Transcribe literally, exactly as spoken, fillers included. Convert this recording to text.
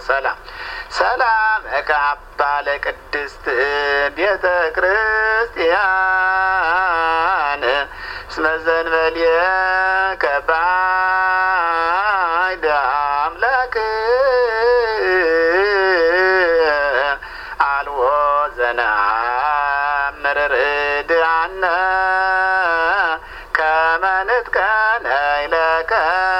ሰላም ሰላም ከአባለ ቅድስት ቤተ ክርስቲያን ስመዘንበልየ ከባይድ አምላክ አልዎ ዘነአምር ርድአነ ከመ ንትቀነይ ለከ